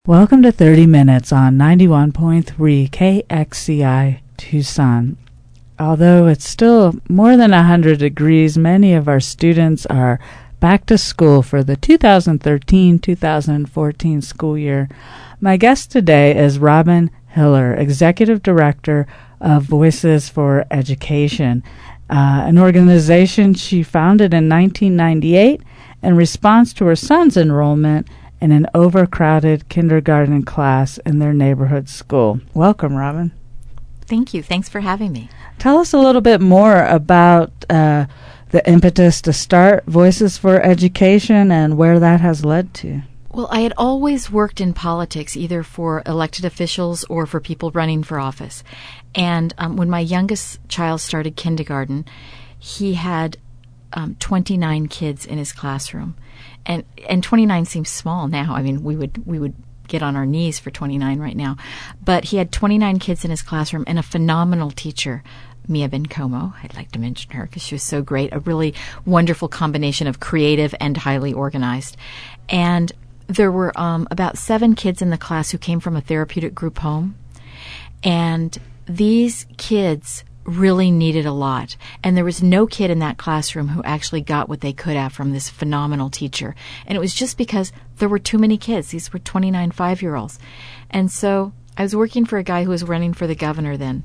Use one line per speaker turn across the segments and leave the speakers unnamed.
Welcome to 30 Minutes on 91.3 KXCI Tucson. Although it's still more than 100 degrees, many of our students are back to school for the 2013-2014 school year. My guest today is Robin Hiller, Executive Director of Voices for Education, an organization she founded in 1998 in response to her son's enrollment in an overcrowded kindergarten class in their neighborhood school. Welcome, Robin.
Thank you. Thanks for having me.
Tell us a little bit more about the impetus to start Voices for Education and where that has led to.
Well, I had always worked in politics, either for elected officials or for people running for office. And when my youngest child started kindergarten, he had 29 kids in his classroom. And 29 seems small now. I mean, we would get on our knees for 29 right now. But he had 29 kids in his classroom and a phenomenal teacher, Mia Bencomo. I'd like to mention her because she was so great, a really wonderful combination of creative and highly organized. And there were about 7 kids in the class who came from a therapeutic group home. And these kids really needed a lot. And there was no kid in that classroom who actually got what they could have from this phenomenal teacher. And it was just because there were too many kids. These were 29 5-year-olds. And so I was working for a guy who was running for the governor then.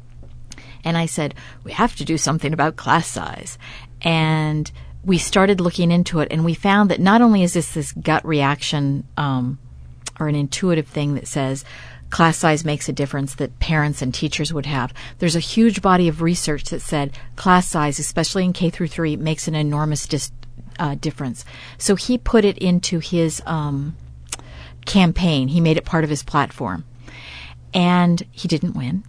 And I said, we have to do something about class size. And we started looking into it, and we found that not only is this gut reaction or an intuitive thing that says class size makes a difference that parents and teachers would have. There's a huge body of research that said class size, especially in K through 3, makes an enormous difference. So he put it into his campaign. He made it part of his platform. And he didn't win.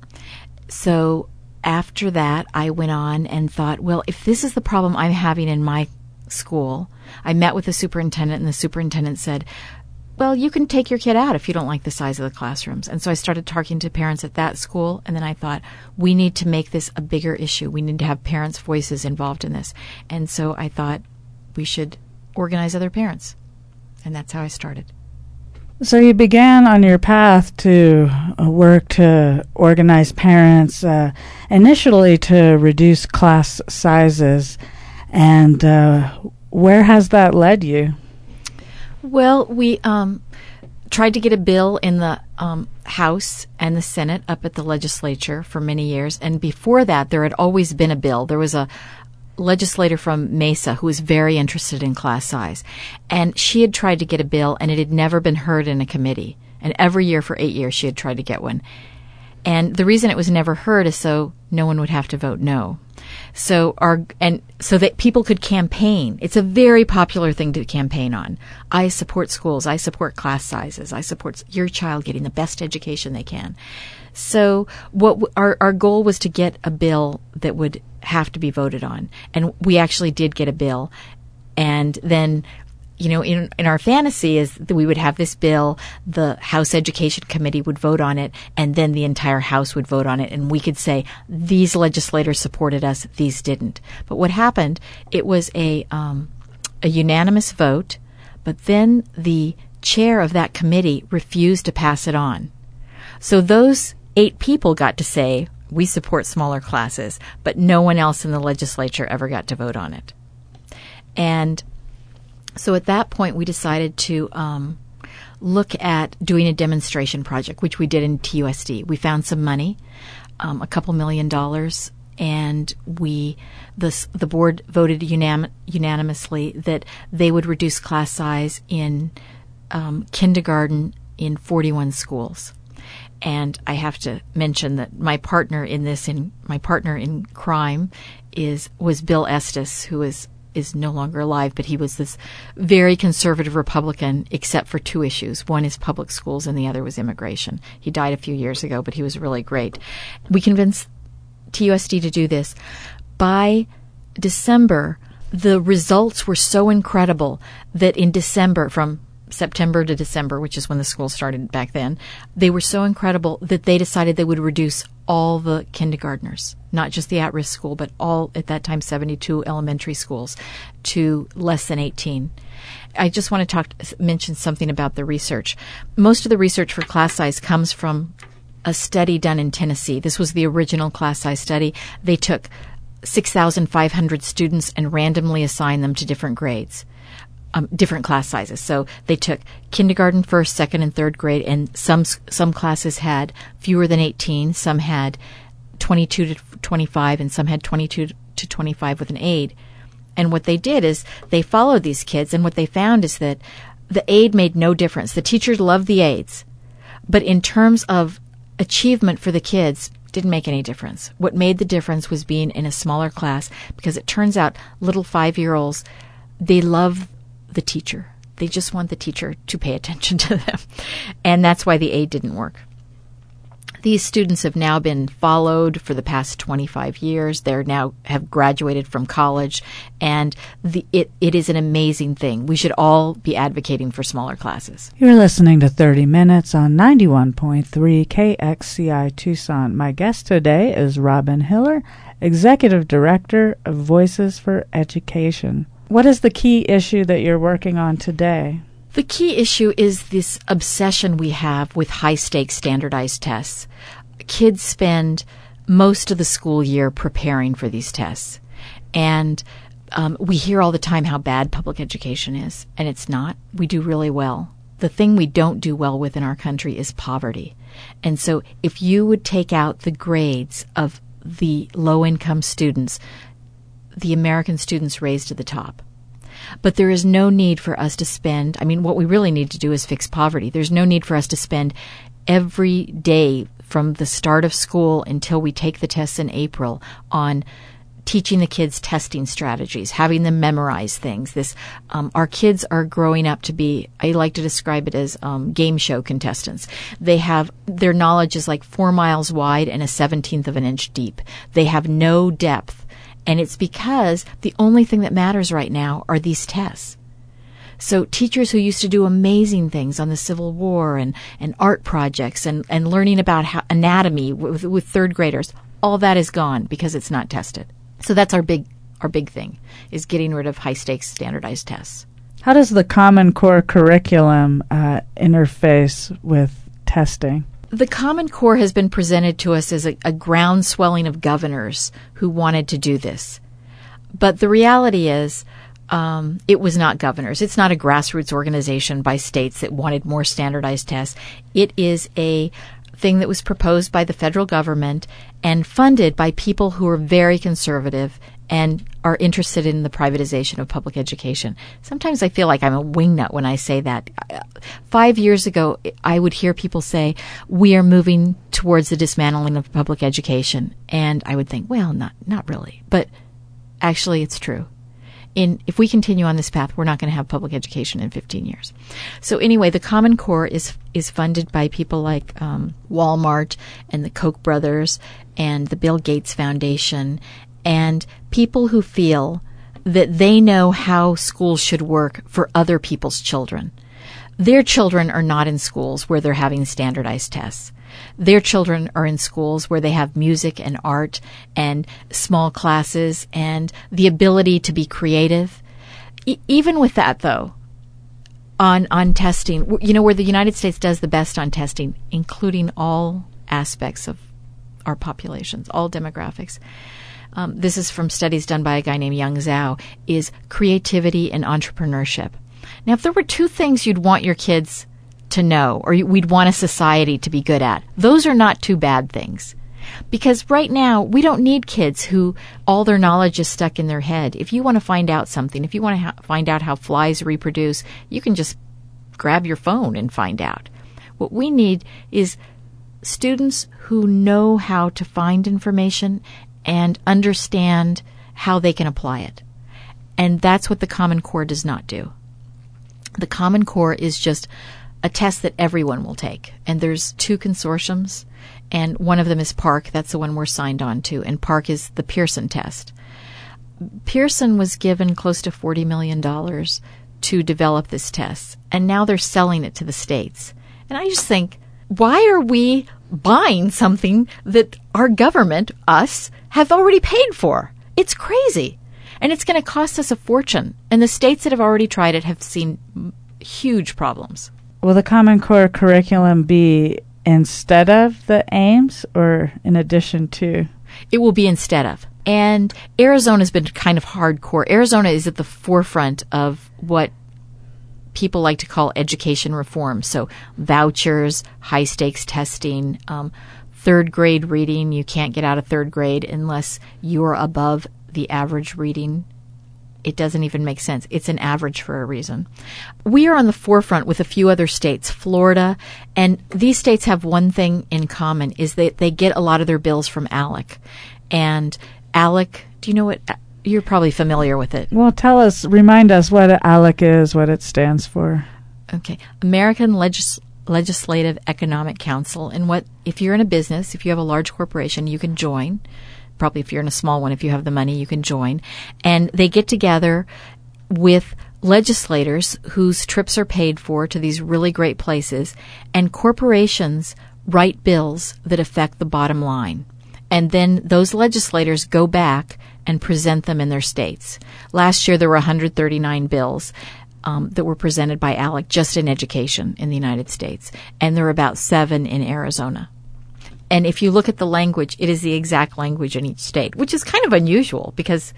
So after that, I went on and thought, well, if this is the problem I'm having in my school, I met with the superintendent, and the superintendent said, well, you can take your kid out if you don't like the size of the classrooms. And so I started talking to parents at that school, and then I thought, we need to make this a bigger issue. We need to have parents' voices involved in this. And so I thought we should organize other parents. And that's how I started.
So you began on your path to work to organize parents, initially to reduce class sizes. And where has that led you?
Well, we tried to get a bill in the House and the Senate up at the legislature for many years. And before that, there had always been a bill. There was a legislator from Mesa who was very interested in class size. And she had tried to get a bill, and it had never been heard in a committee. And every year for 8 years, she had tried to get one. And the reason it was never heard is so no one would have to vote no. So that people could campaign. It's a very popular thing to campaign on. I support schools. I support class sizes. I support your child getting the best education they can. So what our goal was to get a bill that would have to be voted on. And we actually did get a bill. And then, you know, in our fantasy is that we would have this bill, the House Education Committee would vote on it, and then the entire House would vote on it, and we could say, these legislators supported us, these didn't. But what happened, it was a unanimous vote, but then the chair of that committee refused to pass it on. So those 8 people got to say, we support smaller classes, but no one else in the legislature ever got to vote on it. And so at that point, we decided to look at doing a demonstration project, which we did in TUSD. We found some money, a couple $1 million, and the board voted unanimously that they would reduce class size in kindergarten in 41 schools. And I have to mention that my partner in crime was Bill Estes, who is no longer alive, but he was this very conservative Republican, except for 2 issues. One is public schools, and the other was immigration. He died a few years ago, but he was really great. We convinced TUSD to do this. By December, the results were so incredible that in December, from September to December, which is when the school started back then, they were so incredible that they decided they would reduce all the kindergartners, not just the at-risk school, but all, at that time, 72 elementary schools to less than 18. I just want to mention something about the research. Most of the research for class size comes from a study done in Tennessee. This was the original class size study. They took 6,500 students and randomly assigned them to different grades, different class sizes. So they took kindergarten, first, second, and third grade, and some classes had fewer than 18, some had 22 to 25, and some had 22 to 25 with an aide. And what they did is they followed these kids, and what they found is that the aide made no difference. The teachers loved the aides, but in terms of achievement for the kids, didn't make any difference. What made the difference was being in a smaller class, because it turns out little 5-year-olds, they love the teacher. They just want the teacher to pay attention to them. And that's why the aide didn't work. These students have now been followed for the past 25 years. They're now have graduated from college, and it is an amazing thing. We should all be advocating for smaller classes.
You're listening to 30 Minutes on 91.3 KXCI Tucson. My guest today is Robin Hiller, Executive Director of Voices for Education. What is the key issue that you're working on today?
The key issue is this obsession we have with high-stakes standardized tests. Kids spend most of the school year preparing for these tests. And we hear all the time how bad public education is, and it's not. We do really well. The thing we don't do well with in our country is poverty. And so if you would take out the grades of the low-income students, the American students raise to the top. But there is no need for us to spend, what we really need to do is fix poverty. There's no need for us to spend every day from the start of school until we take the tests in April on teaching the kids testing strategies, having them memorize things. Our kids are growing up to be, I like to describe it as game show contestants. Their knowledge is like 4 miles wide and 1/17 of an inch deep. They have no depth. And it's because the only thing that matters right now are these tests. So teachers who used to do amazing things on the Civil War and art projects and learning about anatomy with third graders, all that is gone because it's not tested. So that's our big thing, is getting rid of high-stakes standardized tests.
How does the Common Core curriculum interface with testing?
The Common Core has been presented to us as a groundswelling of governors who wanted to do this. But the reality is it was not governors. It's not a grassroots organization by states that wanted more standardized tests. It is a thing that was proposed by the federal government and funded by people who are very conservative and are interested in the privatization of public education. Sometimes I feel like I'm a wingnut when I say that. 5 years ago, I would hear people say, we are moving towards the dismantling of public education. And I would think, well, not really. But actually, it's true. If we continue on this path, we're not going to have public education in 15 years. So anyway, the Common Core is funded by people like Walmart and the Koch brothers and the Bill Gates Foundation, and people who feel that they know how schools should work for other people's children. Their children are not in schools where they're having standardized tests. Their children are in schools where they have music and art and small classes and the ability to be creative. Even with that, though, on testing, where the United States does the best on testing, including all aspects of our populations, all demographics. This is from studies done by a guy named Young Zhao, is creativity and entrepreneurship. Now, if there were two things you'd want your kids to know, or we'd want a society to be good at, those are not two bad things. Because right now, we don't need kids who all their knowledge is stuck in their head. If you want to find out something, if you want to find out how flies reproduce, you can just grab your phone and find out. What we need is students who know how to find information and understand how they can apply it. And that's what the Common Core does not do. The Common Core is just a test that everyone will take. And there's 2 consortiums, and one of them is PARCC. That's the one we're signed on to. And PARCC is the Pearson test. Pearson was given close to $40 million to develop this test, and now they're selling it to the states. And I just think, why are we buying something that our government, us, have already paid for. It's crazy. And it's going to cost us a fortune. And the states that have already tried it have seen huge problems.
Will the Common Core curriculum be instead of the AIMS or in addition to?
It will be instead of. And Arizona's been kind of hardcore. Arizona is at the forefront of what people like to call education reform. So vouchers, high-stakes testing, third grade reading. You can't get out of third grade unless you're above the average reading. It doesn't even make sense. It's an average for a reason. We are on the forefront with a few other states, Florida, and these states have one thing in common, is that they get a lot of their bills from ALEC. And ALEC, do you know what? You're probably familiar with it.
Well, remind us what ALEC is, what it stands for.
Okay. American Legislative Economic Council. And if you're in a business, if you have a large corporation, you can join. Probably if you're in a small one, if you have the money, you can join. And they get together with legislators whose trips are paid for to these really great places, and corporations write bills that affect the bottom line. And then those legislators go back and present them in their states. Last year, there were 139 bills that were presented by ALEC just in education in the United States. And there are about 7 in Arizona. And if you look at the language, it is the exact language in each state, which is kind of unusual because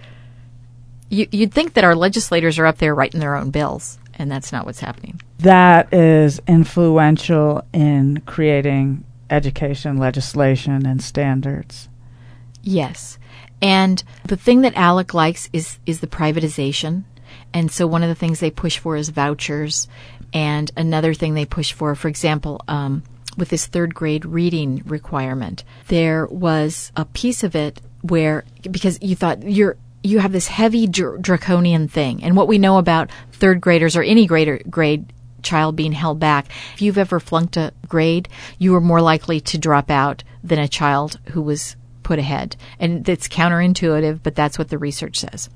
you'd think that our legislators are up there writing their own bills, and that's not what's happening.
That is influential in creating education legislation and standards.
Yes. And the thing that ALEC likes is the privatization. And so one of the things they push for is vouchers. And another thing they push for example, with this third grade reading requirement, there was a piece of it where, because you thought you have this heavy draconian thing. And what we know about third graders or any grade child being held back, if you've ever flunked a grade, you are more likely to drop out than a child who was put ahead. And it's counterintuitive, but that's what the research says.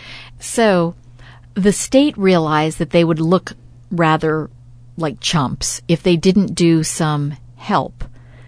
So the state realized that they would look rather like chumps if they didn't do some help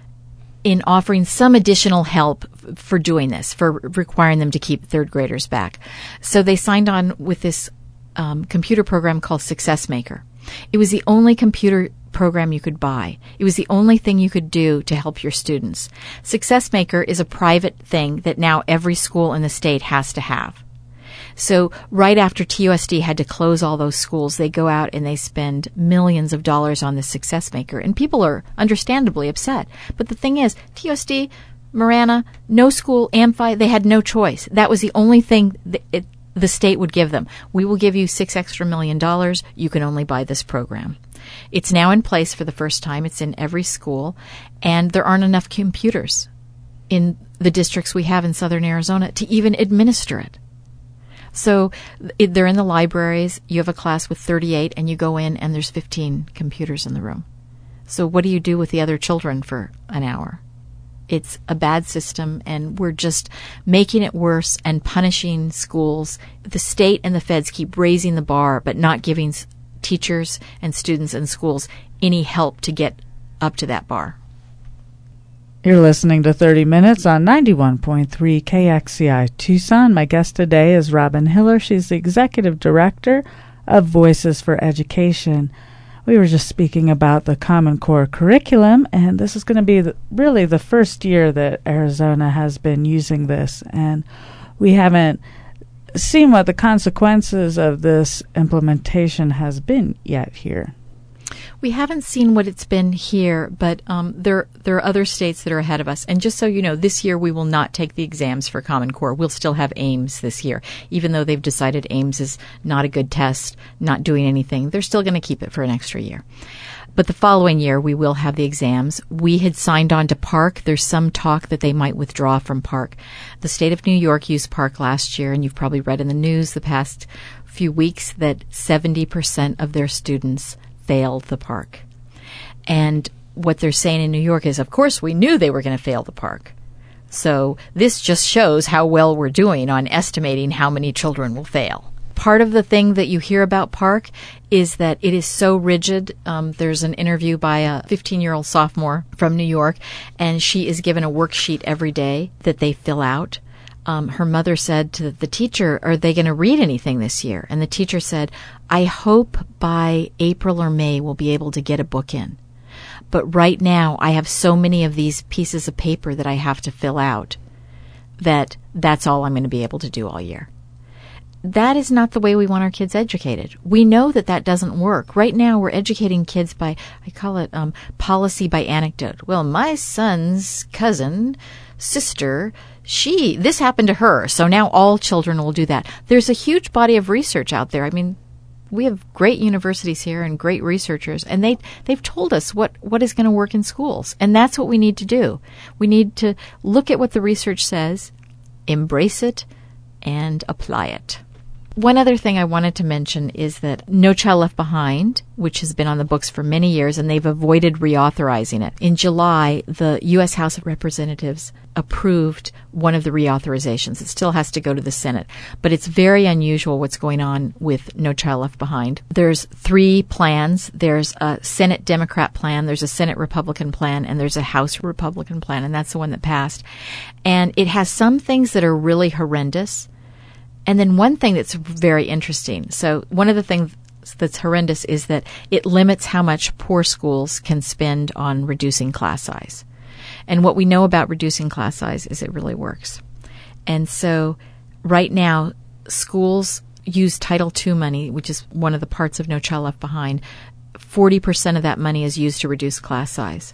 in offering some additional help for doing this, for requiring them to keep third graders back. So they signed on with this computer program called Success Maker. It was the only computer program you could buy. It was the only thing you could do to help your students. Success Maker is a private thing that now every school in the state has to have. So right after TUSD had to close all those schools, they go out and they spend millions of dollars on the Success Maker. And people are understandably upset. But the thing is, TUSD, Marana, no school, Amphi, they had no choice. That was the only thing the state would give them. We will give you $6 million extra. You can only buy this program. It's now in place for the first time. It's in every school. And there aren't enough computers in the districts we have in southern Arizona to even administer it. So they're in the libraries. You have a class with 38, and you go in, and there's 15 computers in the room. So what do you do with the other children for an hour? It's a bad system, and we're just making it worse and punishing schools. The state and the feds keep raising the bar, but not giving teachers and students and schools any help to get up to that bar.
You're listening to 30 Minutes on 91.3 KXCI Tucson. My guest today is Robin Hiller. She's the Executive Director of Voices for Education. We were just speaking about the Common Core curriculum, and this is going to be really the first year that Arizona has been using this, and we haven't seen what the consequences of this implementation has been yet here.
We haven't seen what it's been here, but there are other states that are ahead of us. And just so you know, this year we will not take the exams for Common Core. We'll still have AIMS this year. Even though they've decided AIMS is not a good test, not doing anything, they're still going to keep it for an extra year. But the following year, we will have the exams. We had signed on to PARCC. There's some talk that they might withdraw from PARCC. The state of New York used PARCC last year, and you've probably read in the news the past few weeks that 70% of their students failed the PARCC. And what they're saying in New York is, of course, we knew they were going to fail the PARCC. So this just shows how well we're doing on estimating how many children will fail. part of the thing that you hear about Park is that it is so rigid. There's an interview by a 15-year-old sophomore from New York, and she is given a worksheet every day that they fill out. Her mother said to the teacher, are they going to read anything this year? And the teacher said, I hope by April or May we'll be able to get a book in. But right now I have so many of these pieces of paper that I have to fill out that's all I'm going to be able to do all year. That is not the way we want our kids educated. We know that doesn't work. Right now we're educating kids by, I call it policy by anecdote. Well, my son's cousin, sister, this happened to her, so now all children will do that. There's a huge body of research out there. I mean, we have great universities here and great researchers, and they've told us what is going to work in schools. And that's what we need to do. We need to look at what the research says, embrace it, and apply it. One other thing I wanted to mention is that No Child Left Behind, which has been on the books for many years, and they've avoided reauthorizing it. In July, the U.S. House of Representatives approved one of the reauthorizations. It still has to go to the Senate, but it's very unusual what's going on with No Child Left Behind. There's 3 plans. There's a Senate Democrat plan, there's a Senate Republican plan, and there's a House Republican plan, and that's the one that passed. And it has some things that are really horrendous, and then one thing that's very interesting. So one of the things that's horrendous is that it limits how much poor schools can spend on reducing class size. And what we know about reducing class size is it really works. And so right now, schools use Title II money, which is one of the parts of No Child Left Behind. 40% of that money is used to reduce class size.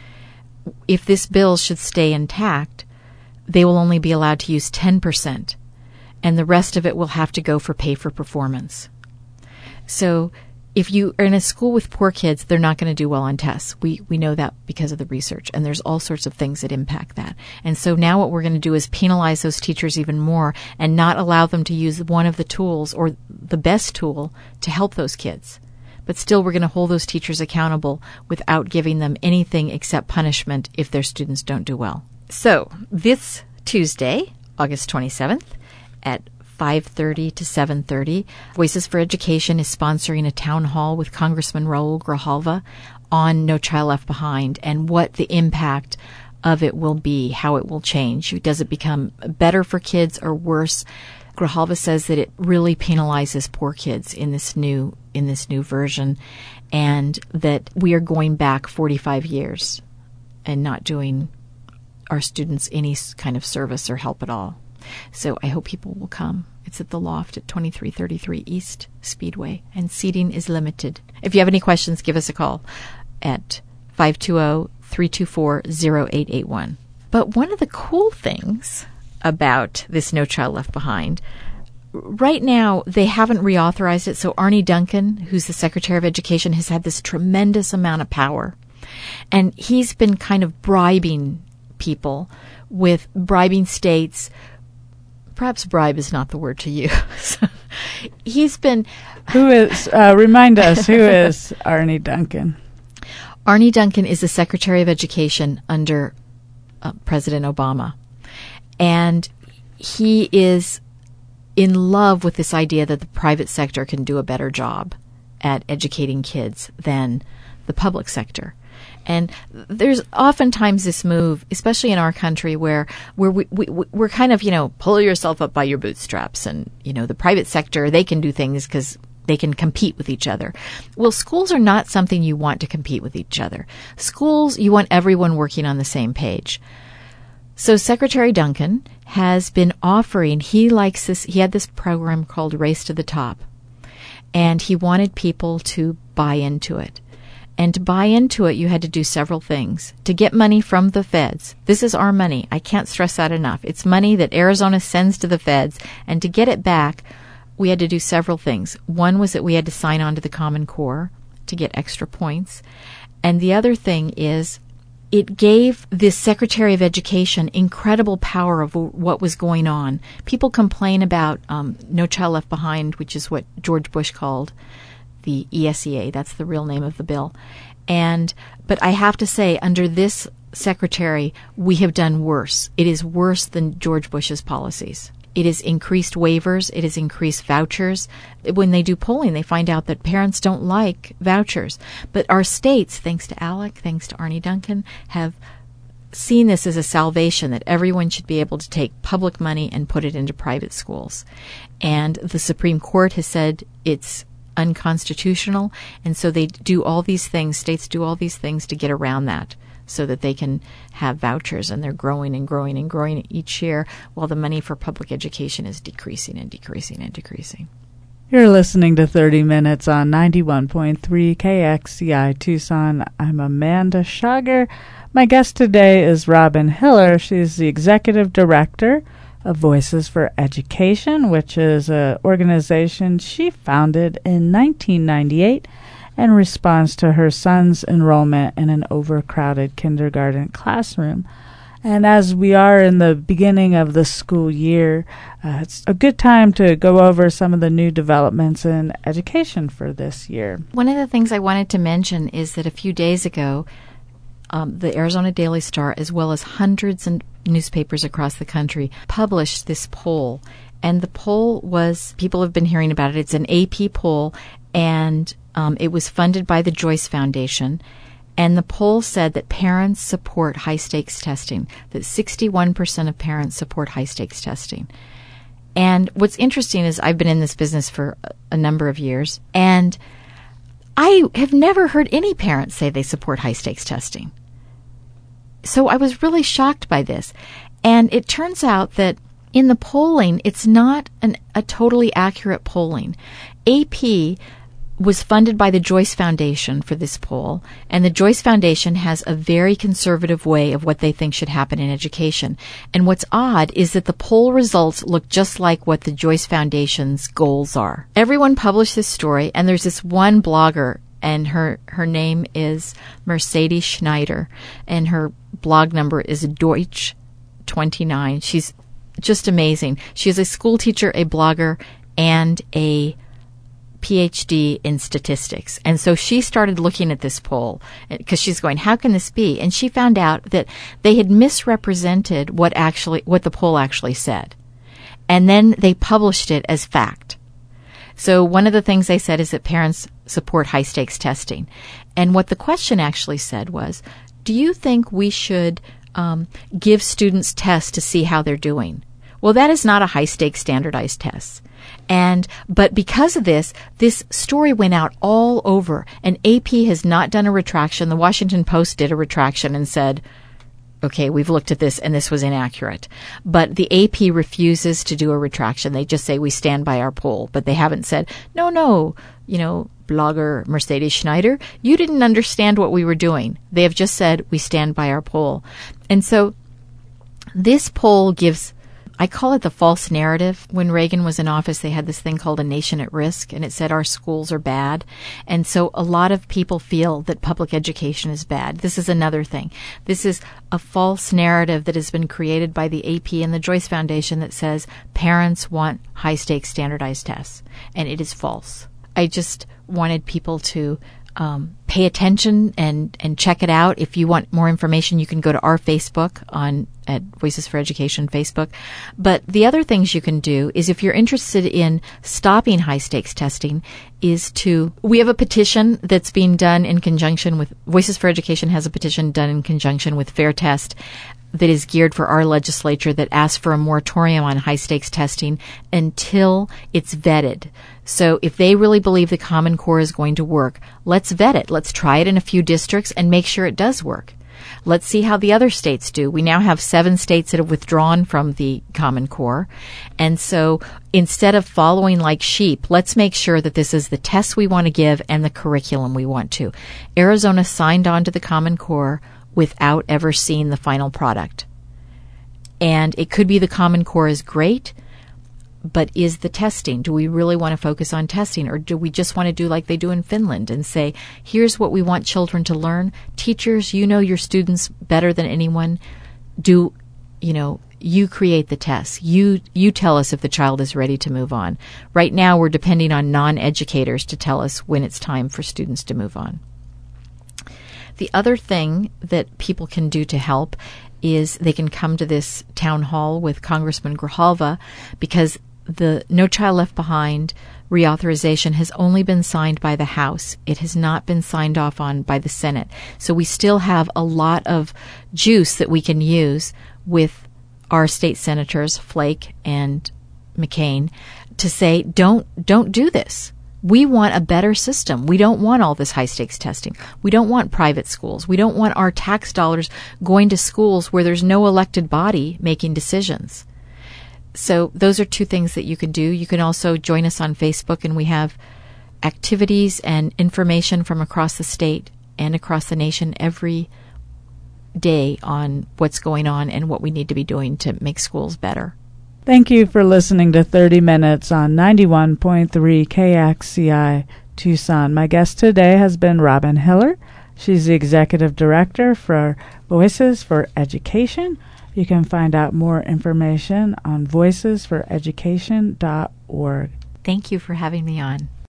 If this bill should stay intact, they will only be allowed to use 10%. And the rest of it will have to go for pay for performance. So if you are in a school with poor kids, they're not going to do well on tests. We know that because of the research, and there's all sorts of things that impact that. And so now what we're going to do is penalize those teachers even more and not allow them to use one of the tools or the best tool to help those kids. But still, we're going to hold those teachers accountable without giving them anything except punishment if their students don't do well. So this Tuesday, August 27th, at 5:30 to 7:30. Voices for Education is sponsoring a town hall with Congressman Raul Grijalva on No Child Left Behind and what the impact of it will be, how it will change. Does it become better for kids or worse? Grijalva says that it really penalizes poor kids in this new version, and that we are going back 45 years and not doing our students any kind of service or help at all. So I hope people will come. It's at the Loft at 2333 East Speedway, and seating is limited. If you have any questions, give us a call at 520-324-0881. But one of the cool things about this No Child Left Behind, right now they haven't reauthorized it, so Arne Duncan, who's the Secretary of Education, has had this tremendous amount of power. And he's been kind of bribing people with bribing states. Perhaps bribe is not the word to use. He's been...
remind us, who is Arne Duncan?
Arne Duncan is the Secretary of Education under President Obama. And he is in love with this idea that the private sector can do a better job at educating kids than the public sector. And there's oftentimes this move, especially in our country, where we're kind of, pull yourself up by your bootstraps, and, the private sector, they can do things because they can compete with each other. Well, schools are not something you want to compete with each other. Schools, you want everyone working on the same page. So Secretary Duncan has been offering, he had this program called Race to the Top, and he wanted people to buy into it. And to buy into it, you had to do several things. To get money from the feds. This is our money. I can't stress that enough. It's money that Arizona sends to the feds. And to get it back, we had to do several things. One was that we had to sign on to the Common Core to get extra points. And the other thing is it gave this Secretary of Education incredible power of what was going on. People complain about No Child Left Behind, which is what George Bush called the ESEA. That's the real name of the bill. But I have to say, under this secretary, we have done worse. It is worse than George Bush's policies. It has increased waivers. It has increased vouchers. When they do polling, they find out that parents don't like vouchers. But our states, thanks to ALEC, thanks to Arne Duncan, have seen this as a salvation, that everyone should be able to take public money and put it into private schools. And the Supreme Court has said it's unconstitutional, and so they do all these things, states do all these things to get around that, so that they can have vouchers, and they're growing and growing and growing each year, while the money for public education is decreasing and decreasing and decreasing.
You're listening to 30 Minutes on 91.3 KXCI Tucson. I'm Amanda Schager. My guest today is Robin Hiller. She's the Executive Director of Voices for Education, which is an organization she founded in 1998 in response to her son's enrollment in an overcrowded kindergarten classroom. And as we are in the beginning of the school year, it's a good time to go over some of the new developments in education for this year.
One of the things I wanted to mention is that a few days ago, the Arizona Daily Star, as well as hundreds of newspapers across the country, published this poll. And the poll was, people have been hearing about it, it's an AP poll, and it was funded by the Joyce Foundation. And the poll said that parents support high-stakes testing, that 61% of parents support high-stakes testing. And what's interesting is I've been in this business for a number of years, and I have never heard any parents say they support high-stakes testing. So I was really shocked by this. And it turns out that in the polling, it's not a totally accurate polling. AP was funded by the Joyce Foundation for this poll, and the Joyce Foundation has a very conservative way of what they think should happen in education. And what's odd is that the poll results look just like what the Joyce Foundation's goals are. Everyone published this story, and there's this one blogger, and her name is Mercedes Schneider, and her blog number is Deutsch29. She's just amazing. She is a school teacher, a blogger, and a PhD in statistics. And so she started looking at this poll because she's going, how can this be? And she found out that they had misrepresented what the poll actually said. And then they published it as fact. So one of the things they said is that parents support high-stakes testing. And what the question actually said was, do you think we should give students tests to see how they're doing? Well, that is not a high-stakes standardized test. But because of this story went out all over, and AP has not done a retraction. The Washington Post did a retraction and said, okay, we've looked at this and this was inaccurate. But the AP refuses to do a retraction. They just say we stand by our poll, but they haven't said, no, blogger Mercedes Schneider, you didn't understand what we were doing. They have just said we stand by our poll. And so this poll gives, I call it the false narrative. When Reagan was in office, they had this thing called A Nation at Risk, and it said our schools are bad. And so a lot of people feel that public education is bad. This is another thing. This is a false narrative that has been created by the AP and the Joyce Foundation that says parents want high-stakes standardized tests, and it is false. I just wanted people to pay attention and check it out. If you want more information, you can go to our Facebook at Voices for Education Facebook. But the other things you can do is, if you're interested in stopping high-stakes testing, we have a petition that's being done in conjunction with, Voices for Education has a petition done in conjunction with Fair Test that is geared for our legislature that asks for a moratorium on high-stakes testing until it's vetted. So if they really believe the Common Core is going to work, let's vet it. Let's try it in a few districts and make sure it does work. Let's see how the other states do. We now have 7 states that have withdrawn from the Common Core. And so instead of following like sheep, let's make sure that this is the test we want to give and the curriculum we want to. Arizona signed on to the Common Core without ever seeing the final product. And it could be the Common Core is great, but is the testing, do we really want to focus on testing, or do we just want to do like they do in Finland and say, here's what we want children to learn. Teachers, you know your students better than anyone. You create the tests. You tell us if the child is ready to move on. Right now we're depending on non-educators to tell us when it's time for students to move on. The other thing that people can do to help is they can come to this town hall with Congressman Grijalva, because the No Child Left Behind reauthorization has only been signed by the House. It has not been signed off on by the Senate. So we still have a lot of juice that we can use with our state senators, Flake and McCain, to say, don't do this. We want a better system. We don't want all this high-stakes testing. We don't want private schools. We don't want our tax dollars going to schools where there's no elected body making decisions. So those are two things that you can do. You can also join us on Facebook, and we have activities and information from across the state and across the nation every day on what's going on and what we need to be doing to make schools better.
Thank you for listening to 30 Minutes on 91.3 KXCI Tucson. My guest today has been Robin Hiller. She's the Executive Director for Voices for Education. You can find out more information on voicesforeducation.org.
Thank you for having me on.